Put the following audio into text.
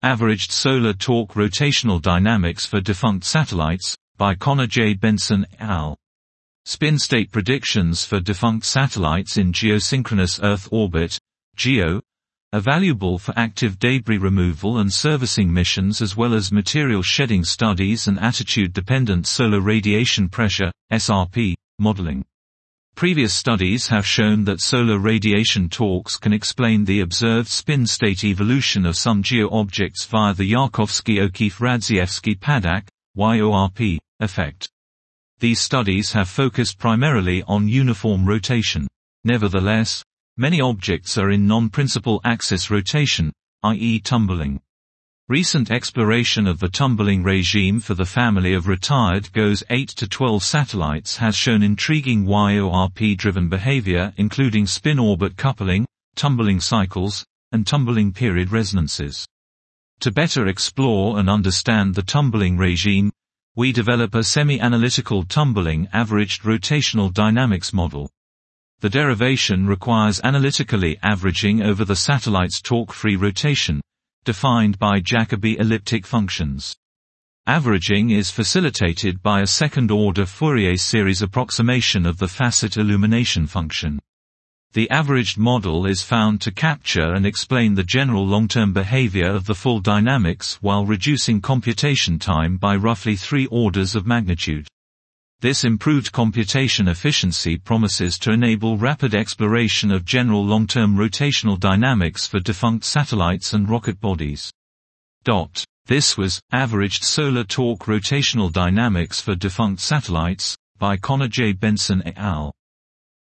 Averaged Solar Torque Rotational Dynamics for Defunct Satellites, by Connor J. Benson et al. Spin State Predictions for Defunct Satellites in Geosynchronous Earth Orbit, GEO, are valuable for active debris removal and servicing missions as well as material shedding studies and attitude-dependent solar radiation pressure, SRP, modeling. Previous studies have shown that solar radiation torques can explain the observed spin state evolution of some GEO objects via the Yarkovsky-O'Keefe-Radzievsky-Paddock, YORP, effect. These studies have focused primarily on uniform rotation. Nevertheless, many objects are in non-principal axis rotation, i.e. tumbling. Recent exploration of the tumbling regime for the family of retired GOES 8 to 12 satellites has shown intriguing YORP-driven behavior including spin-orbit coupling, tumbling cycles, and tumbling period resonances. To better explore and understand the tumbling regime, we develop a semi-analytical tumbling averaged rotational dynamics model. The derivation requires analytically averaging over the satellite's torque-free rotation, defined by Jacobi elliptic functions. Averaging is facilitated by a second-order Fourier series approximation of the facet illumination function. The averaged model is found to capture and explain the general long-term behavior of the full dynamics while reducing computation time by roughly 3 orders of magnitude. This improved computation efficiency promises to enable rapid exploration of general long-term rotational dynamics for defunct satellites and rocket bodies. This was Averaged Solar Torque Rotational Dynamics for Defunct Satellites, by Connor J. Benson et al.